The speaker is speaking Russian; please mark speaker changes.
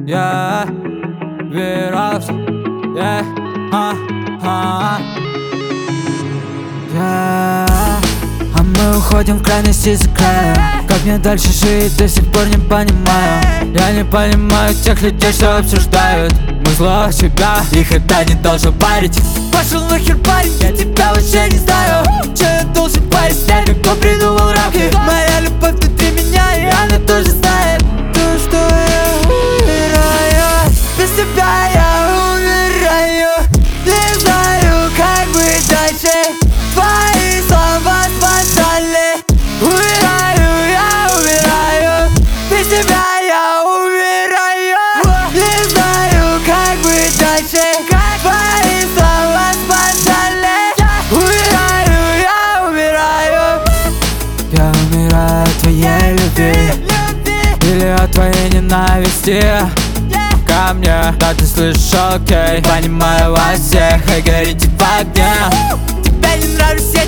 Speaker 1: Yeah, вирус, yeah, yeah. А мы уходим в крайности за края. Как мне дальше жить, до сих пор не понимаю. Я не понимаю тех людей, что обсуждают. Мы зло себя, их это не должен парить. Пошел нахер, парень, я тебя вообще не знаю. Че я должен парить, я легко придумал рамки. Моя любовь внутри меня, и она тоже знает то, что я умираю. Без тебя я умираю. Не знаю, как быть дальше. Твои слова спасали. Умираю, я умираю. Без тебя я умираю. Не знаю, как быть дальше. Твои слова спасали. Умираю, я умираю. Я умираю от твоей любви или от твоей ненависти ко мне. Да, ты слышишь, окей. Понимаю вас всех, и горите в огне. Тебе не нравлюсь, я